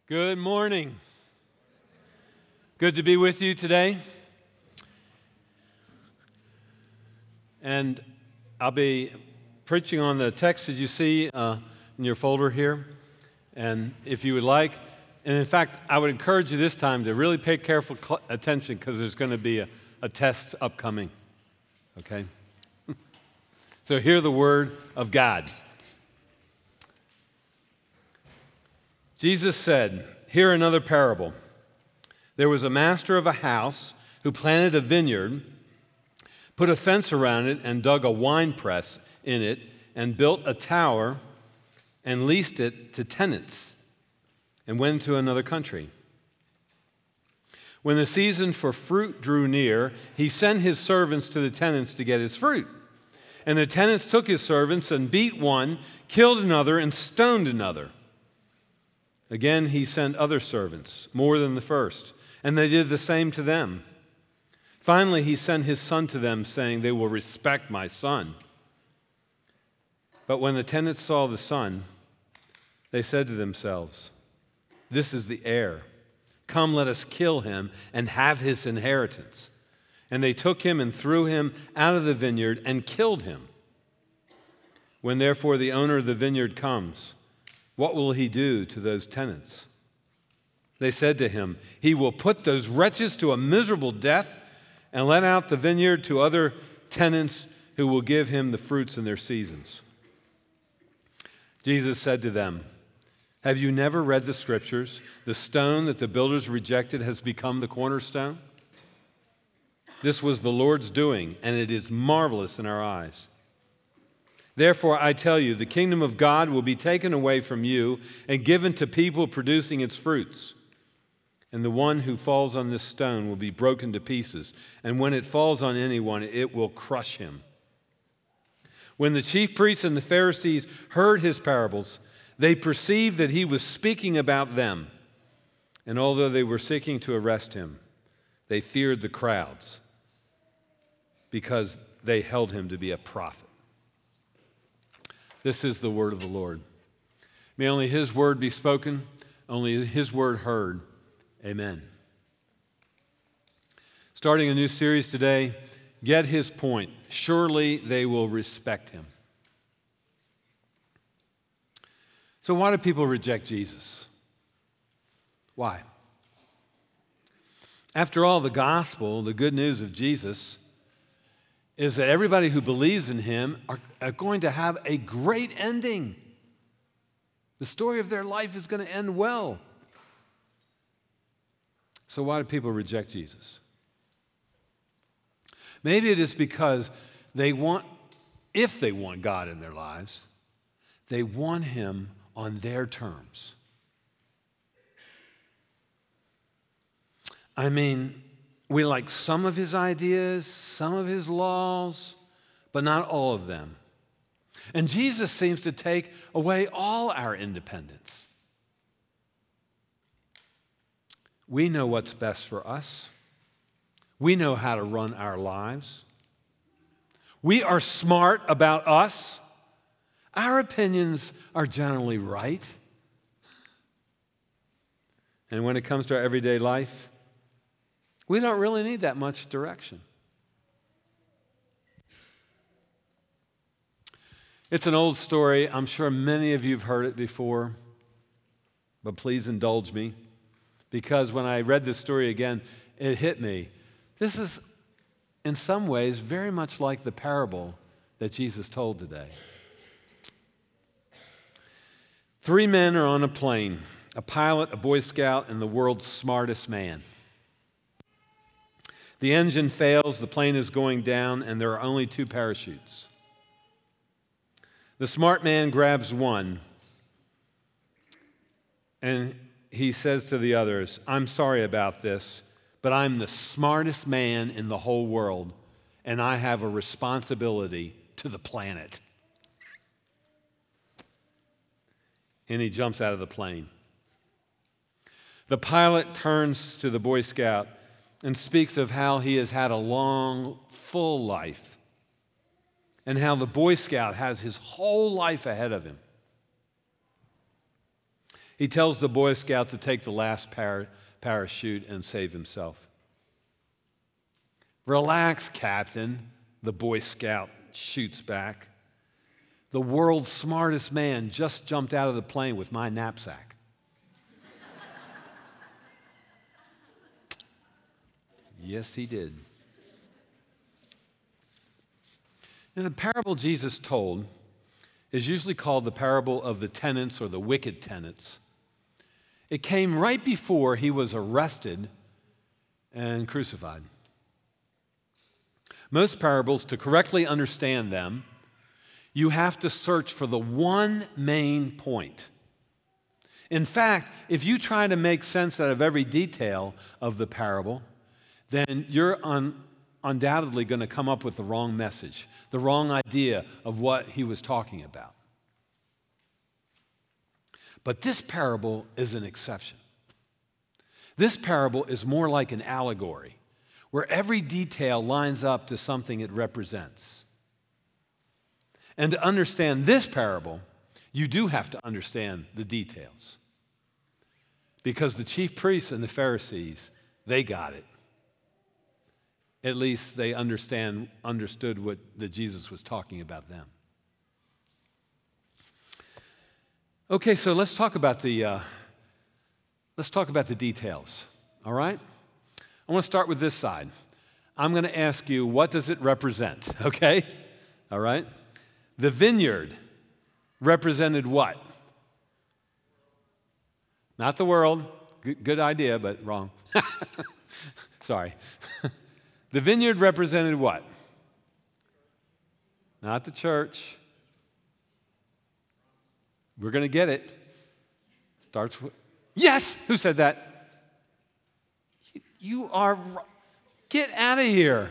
Good morning. Good to be with you today. And I'll be preaching on the text that you see in your folder here. And if you would like, and in fact, I would encourage you this time to really pay careful attention because there's going to be a test upcoming. Okay? So hear the word of God. Jesus said, "Hear another parable. There was a master of a house who planted a vineyard, put a fence around it, and dug a wine press in it, and built a tower and leased it to tenants, and went to another country. When the season for fruit drew near, he sent his servants to the tenants to get his fruit. And the tenants took his servants and beat one, killed another, and stoned another. Again, he sent other servants, more than the first, and they did the same to them. Finally, he sent his son to them, saying, 'They will respect my son.' But when the tenants saw the son, they said to themselves, 'This is the heir. Come, let us kill him and have his inheritance.' And they took him and threw him out of the vineyard and killed him. When therefore the owner of the vineyard comes, what will he do to those tenants?' They said to him, 'He will put those wretches to a miserable death and let out the vineyard to other tenants who will give him the fruits in their seasons.' Jesus said to them, 'Have you never read the scriptures? The stone that the builders rejected has become the cornerstone. This was the Lord's doing, and it is marvelous in our eyes. Therefore, I tell you, the kingdom of God will be taken away from you and given to people producing its fruits. And the one who falls on this stone will be broken to pieces, and when it falls on anyone, it will crush him.' When the chief priests and the Pharisees heard his parables, they perceived that he was speaking about them. And although they were seeking to arrest him, they feared the crowds because they held him to be a prophet." This is the word of the Lord. May only his word be spoken, only his word heard. Amen. Starting a new series today, Get His Point. Surely they will respect him. So why do people reject Jesus? Why? After all, the gospel, the good news of Jesus, is that everybody who believes in him are going to have a great ending. The story of their life is going to end well. So why do people reject Jesus? Maybe it is because if they want God in their lives, they want him on their terms. I mean, we like some of his ideas, some of his laws, but not all of them. And Jesus seems to take away all our independence. We know what's best for us. We know how to run our lives. We are smart about us. Our opinions are generally right. And when it comes to our everyday life, we don't really need that much direction. It's an old story. I'm sure many of you have heard it before, but please indulge me, because when I read this story again, it hit me. This is, in some ways, very much like the parable that Jesus told today. 3 men are on a plane, a pilot, a Boy Scout, and the world's smartest man. The engine fails, the plane is going down, and there are only 2 parachutes. The smart man grabs one, and he says to the others, "I'm sorry about this, but I'm the smartest man in the whole world, and I have a responsibility to the planet." And he jumps out of the plane. The pilot turns to the Boy Scout and speaks of how he has had a long, full life, and how the Boy Scout has his whole life ahead of him. He tells the Boy Scout to take the last parachute and save himself. "Relax, Captain," the Boy Scout shoots back. "The world's smartest man just jumped out of the plane with my knapsack." Yes, he did. Now, the parable Jesus told is usually called the parable of the tenants or the wicked tenants. It came right before he was arrested and crucified. Most parables, to correctly understand them, you have to search for the one main point. In fact, if you try to make sense out of every detail of the parable, then you're undoubtedly going to come up with the wrong message, the wrong idea of what he was talking about. But this parable is an exception. This parable is more like an allegory, where every detail lines up to something it represents. And to understand this parable, you do have to understand the details. Because the chief priests and the Pharisees, they got it. At least they understood that Jesus was talking about them. Okay, so let's talk about the details. All right? I want to start with this side. I'm going to ask you, what does it represent? Okay? All right? The vineyard represented what? Not the world. Good idea, but wrong. Sorry. The vineyard represented what? Not the church. We're going to get it. Starts with, yes! Who said that? You are, get out of here.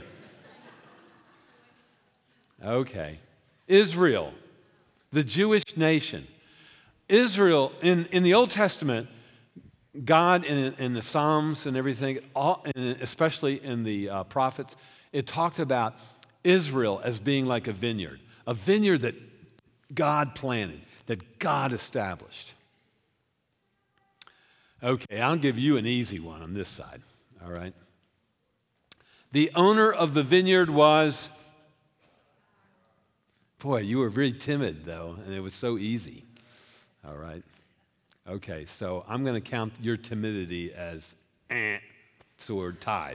Okay. Israel, the Jewish nation. Israel, in the Old Testament, God in the Psalms and everything, and especially in the prophets, it talked about Israel as being like a vineyard that God planted, that God established. Okay, I'll give you an easy one on this side, all right? The owner of the vineyard was, boy, you were very timid, though, and it was so easy, all right? Okay, so I'm going to count your timidity as so we're tied.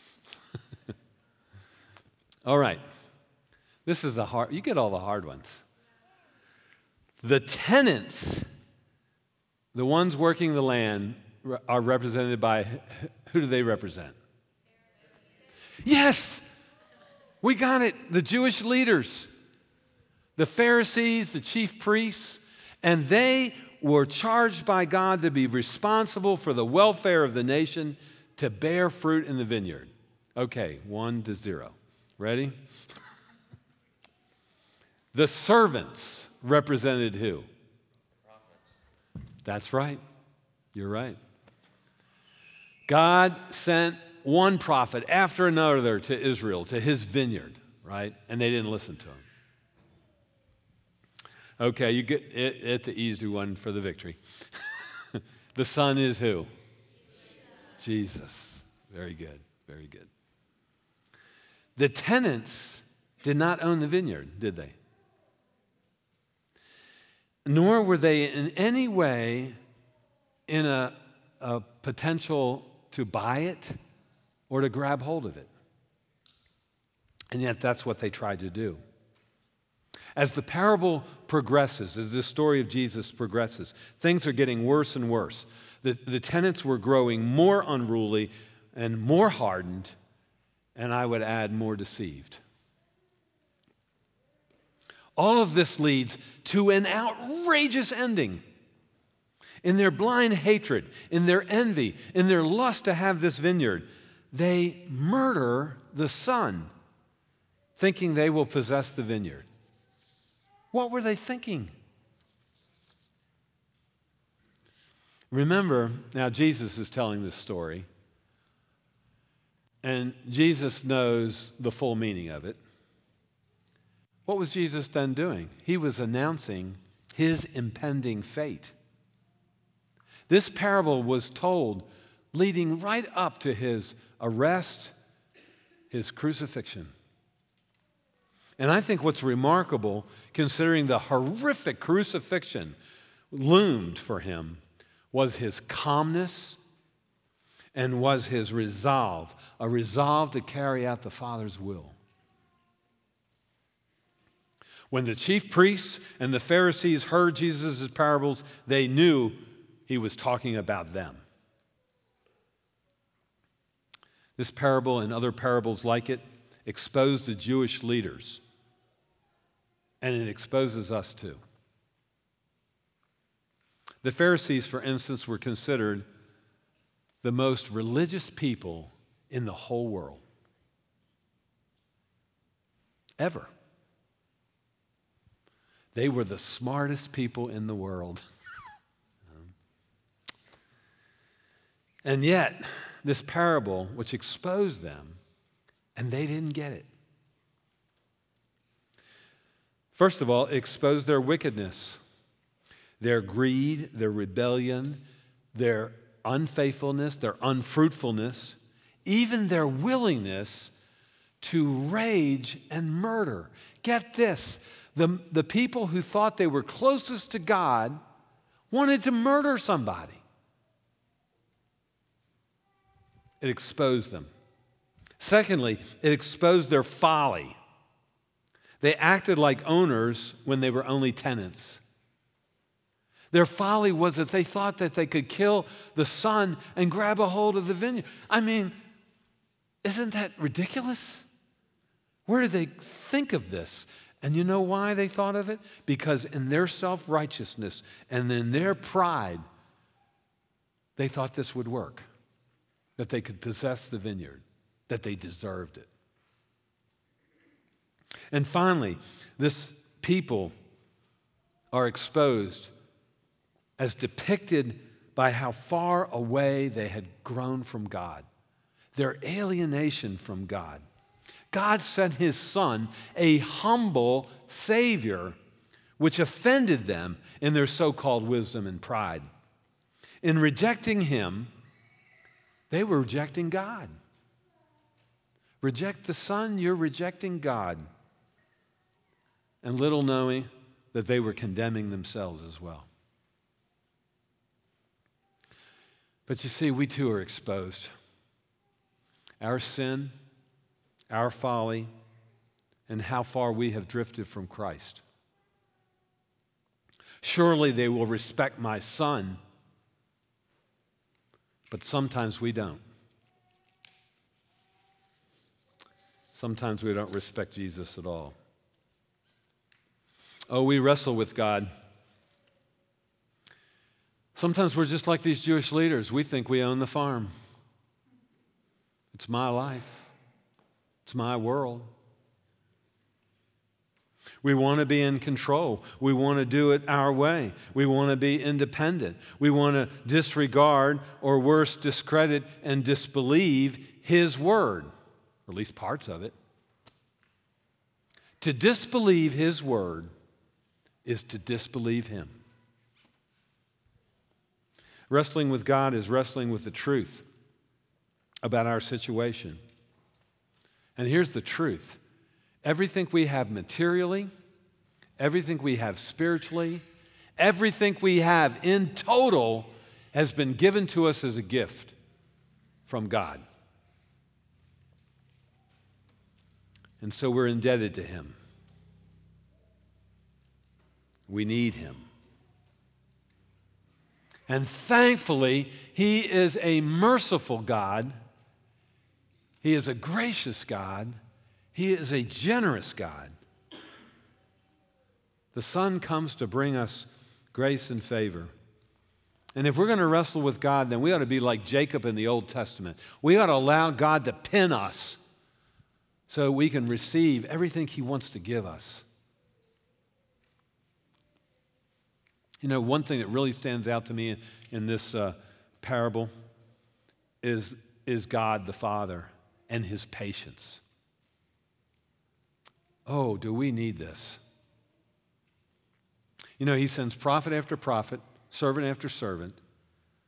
All right, this is you get all the hard ones. The tenants, the ones working the land, are represented by, who do they represent? Yes, we got it. The Jewish leaders, the Pharisees, the chief priests, and they were charged by God to be responsible for the welfare of the nation, to bear fruit in the vineyard. Okay, 1-0. Ready? The servants represented who? Prophets. That's right. You're right. God sent one prophet after another to Israel, to his vineyard, right? And they didn't listen to him. Okay, you get it the easy one for the victory. The son is who? Jesus. Very good, very good. The tenants did not own the vineyard, did they? Nor were they in any way in a potential to buy it or to grab hold of it. And yet that's what they tried to do. As the parable progresses, as the story of Jesus progresses, things are getting worse and worse. The tenants were growing more unruly and more hardened, and I would add more deceived. All of this leads to an outrageous ending. In their blind hatred, in their envy, in their lust to have this vineyard, they murder the son, thinking they will possess the vineyard. What were they thinking? Remember, now Jesus is telling this story, and Jesus knows the full meaning of it. What was Jesus then doing? He was announcing his impending fate. This parable was told leading right up to his arrest, his crucifixion. And I think what's remarkable, considering the horrific crucifixion loomed for him, was his calmness and was his resolve, a resolve to carry out the Father's will. When the chief priests and the Pharisees heard Jesus' parables, they knew he was talking about them. This parable and other parables like it exposed the Jewish leaders, and it exposes us too. The Pharisees, for instance, were considered the most religious people in the whole world. Ever. They were the smartest people in the world. And yet, this parable, which exposed them, and they didn't get it. First of all, it exposed their wickedness, their greed, their rebellion, their unfaithfulness, their unfruitfulness, even their willingness to rage and murder. Get this, the people who thought they were closest to God wanted to murder somebody. It exposed them. Secondly, it exposed their folly. They acted like owners when they were only tenants. Their folly was that they thought that they could kill the son and grab a hold of the vineyard. I mean, isn't that ridiculous? Where did they think of this? And you know why they thought of it? Because in their self-righteousness and in their pride, they thought this would work, that they could possess the vineyard, that they deserved it. And finally, this people are exposed as depicted by how far away they had grown from God, their alienation from God. God sent his Son, a humble Savior, which offended them in their so-called wisdom and pride. In rejecting him, they were rejecting God. Reject the Son, you're rejecting God. And little knowing that they were condemning themselves as well. But you see, we too are exposed. Our sin, our folly, and how far we have drifted from Christ. Surely they will respect my Son, but sometimes we don't. Sometimes we don't respect Jesus at all. Oh, we wrestle with God. Sometimes we're just like these Jewish leaders. We think we own the farm. It's my life. It's my world. We want to be in control. We want to do it our way. We want to be independent. We want to disregard, or worse, discredit and disbelieve his word, or at least parts of it. To disbelieve his word is to disbelieve him. Wrestling with God is wrestling with the truth about our situation. And here's the truth. Everything we have materially, everything we have spiritually, everything we have in total has been given to us as a gift from God. And so we're indebted to him. We need him. And thankfully, he is a merciful God. He is a gracious God. He is a generous God. The Son comes to bring us grace and favor. And if we're going to wrestle with God, then we ought to be like Jacob in the Old Testament. We ought to allow God to pin us so we can receive everything he wants to give us. You know, one thing that really stands out to me in this parable is God the Father and his patience. Oh, do we need this? You know, he sends prophet after prophet, servant after servant,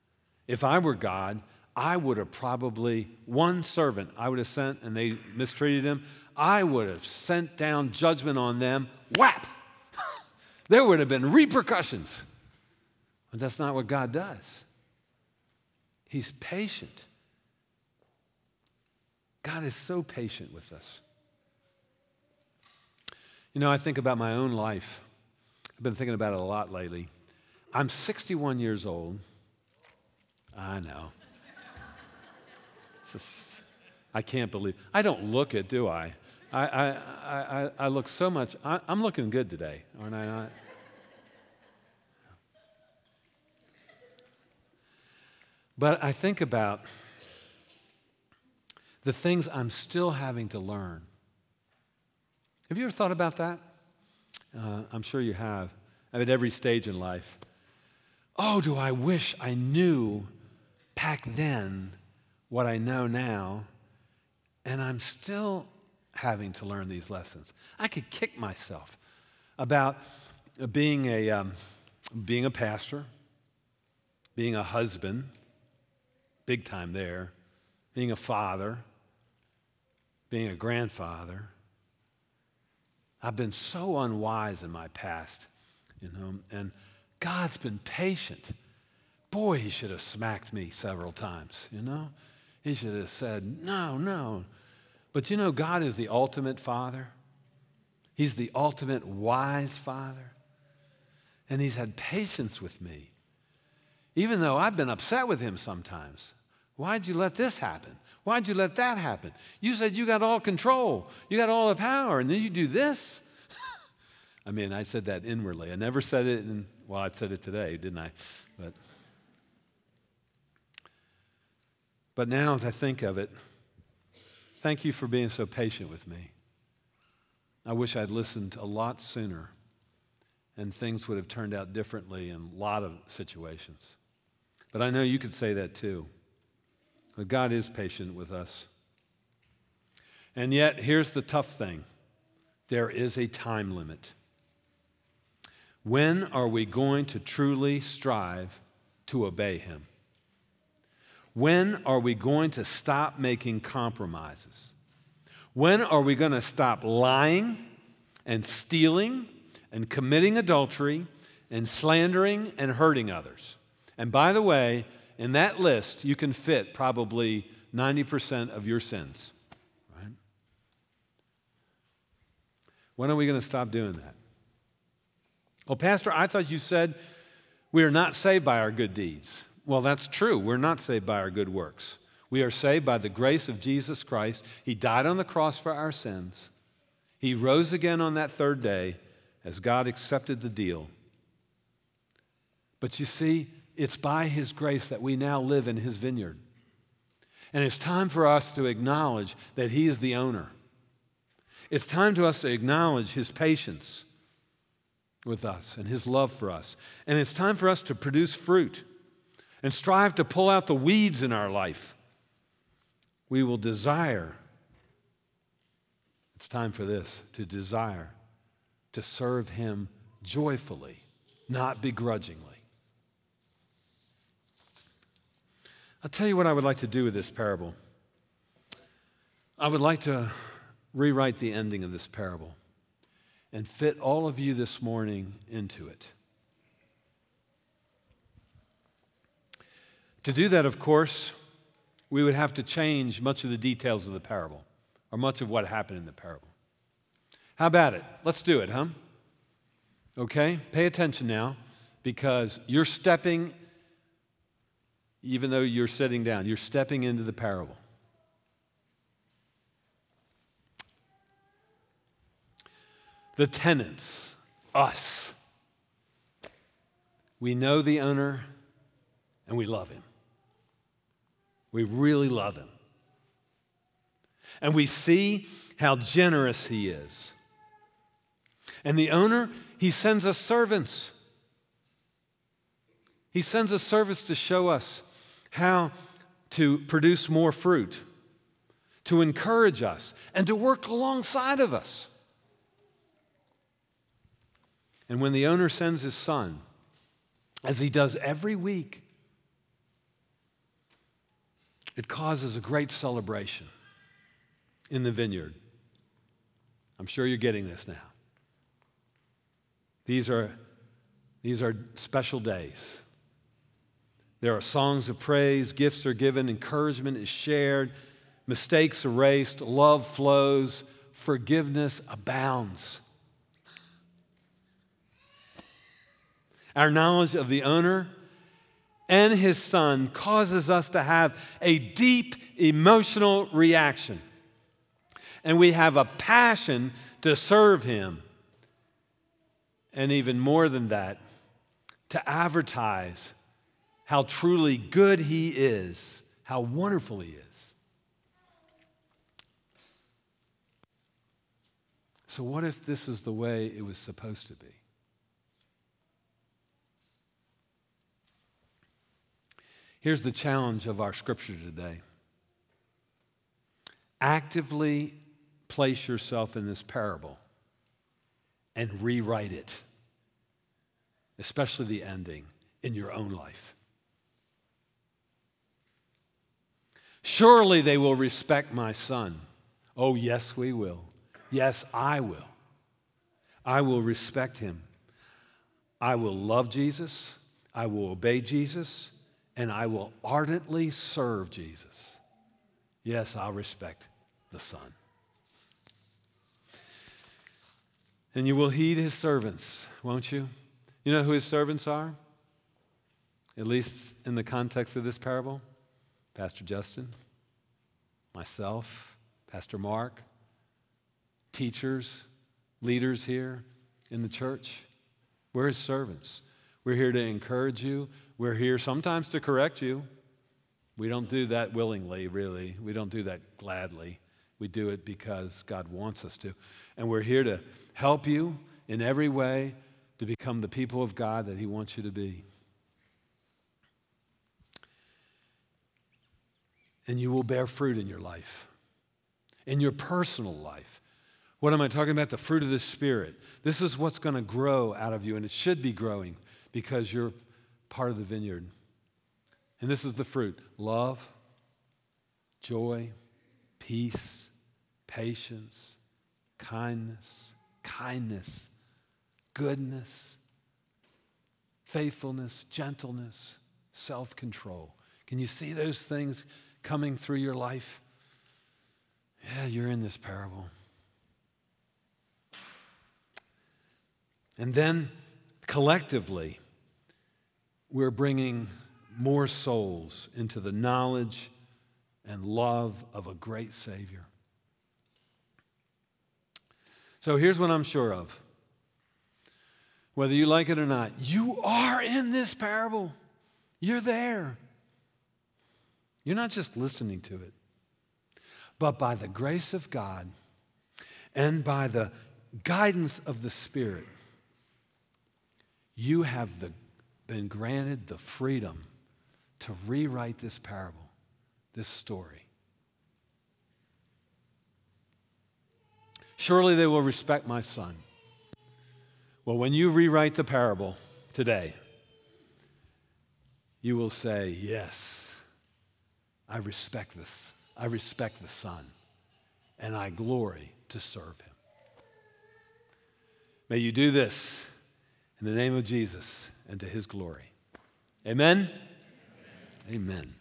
If I were God, I would have probably, one servant I would have sent and they mistreated him, I would have sent down judgment on them, whap! There would have been repercussions. But that's not what God does. He's patient. God is so patient with us. You know, I think about my own life. I've been thinking about it a lot lately. I'm 61 years old. I know. I can't believe. I don't look it, do I? I look so much. I'm looking good today, aren't I not? But I think about the things I'm still having to learn. Have you ever thought about that? I'm sure you have. At every stage in life. Oh, do I wish I knew back then what I know now, and I'm still having to learn these lessons. I could kick myself about being a pastor, being a husband, big time there, being a father, being a grandfather. I've been so unwise in my past, and God's been patient. Boy, he should have smacked me several times, He should have said, no. But God is the ultimate Father. He's the ultimate wise Father. And he's had patience with me. Even though I've been upset with him sometimes. Why'd you let this happen? Why'd you let that happen? You said you got all control. You got all the power, and then you do this? I said that inwardly. I never said it I said it today, didn't I? But now as I think of it, thank you for being so patient with me. I wish I'd listened a lot sooner, and things would have turned out differently in a lot of situations. But I know you could say that too. But God is patient with us. And yet, here's the tough thing. There is a time limit. When are we going to truly strive to obey him? When are we going to stop making compromises? When are we going to stop lying and stealing and committing adultery and slandering and hurting others? And by the way, in that list, you can fit probably 90% of your sins. Right? When are we going to stop doing that? Well, Pastor, I thought you said we are not saved by our good deeds. Well, that's true. We're not saved by our good works. We are saved by the grace of Jesus Christ. He died on the cross for our sins. He rose again on that third day as God accepted the deal. But you see, it's by his grace that we now live in his vineyard. And it's time for us to acknowledge that he is the owner. It's time for us to acknowledge his patience with us and his love for us. And it's time for us to produce fruit and strive to pull out the weeds in our life. We will desire, it's time for this, to desire to serve him joyfully, not begrudgingly. I'll tell you what I would like to do with this parable. I would like to rewrite the ending of this parable and fit all of you this morning into it. To do that, of course, we would have to change much of the details of the parable, or much of what happened in the parable. How about it? Let's do it, huh? Okay? Pay attention now, because you're stepping, even though you're sitting down, you're stepping into the parable. The tenants, us. We know the owner and we love him. We really love him. And we see how generous he is. And the owner, he sends us servants. He sends us servants to show us how to produce more fruit, to encourage us, and to work alongside of us. And when the owner sends his son, as he does every week, It causes a great celebration in the vineyard. I'm sure you're getting this now. These are special days. There are songs of praise, gifts are given, encouragement is shared, mistakes erased, love flows, forgiveness abounds. Our knowledge of the owner and his son causes us to have a deep emotional reaction. And we have a passion to serve him. And even more than that, to advertise how truly good he is, how wonderful he is. So what if this is the way it was supposed to be? Here's the challenge of our scripture today. Actively place yourself in this parable and rewrite it, especially the ending, in your own life. Surely they will respect my son. Oh, yes, we will. Yes, I will. I will respect him. I will love Jesus. I will obey Jesus. And I will ardently serve Jesus. Yes, I'll respect the Son. And you will heed his servants, won't you? You know who his servants are? At least in the context of this parable? Pastor Justin, myself, Pastor Mark, teachers, leaders here in the church. We're his servants. We're here to encourage you. We're here sometimes to correct you. We don't do that willingly, really. We don't do that gladly. We do it because God wants us to. And we're here to help you in every way to become the people of God that he wants you to be. And you will bear fruit in your life, in your personal life. What am I talking about? The fruit of the Spirit. This is what's going to grow out of you, and it should be growing because you're part of the vineyard. And this is the fruit: love, joy, peace, patience, kindness, goodness, faithfulness, gentleness, self-control. Can you see those things coming through your life? Yeah, you're in this parable. And then collectively, we're bringing more souls into the knowledge and love of a great Savior. So here's what I'm sure of. Whether you like it or not, you are in this parable. You're there. You're not just listening to it, but by the grace of God and by the guidance of the Spirit, you have been granted the freedom to rewrite this parable, this story. Surely they will respect my son. Well, when you rewrite the parable today, you will say, yes, I respect this. I respect the Son, and I glory to serve him. May you do this in the name of Jesus and to his glory. Amen? Amen.